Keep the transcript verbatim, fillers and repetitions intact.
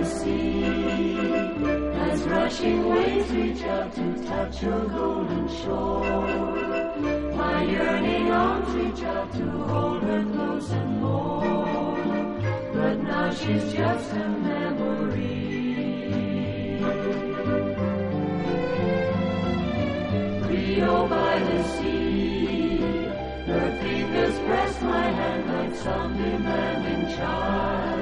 sea, as rushing waves reach out to touch your golden shore. My yearning arms reach out to hold her close and more, but now she's just a memory. Rio by the sea, her fingers press my hand like some demanding child.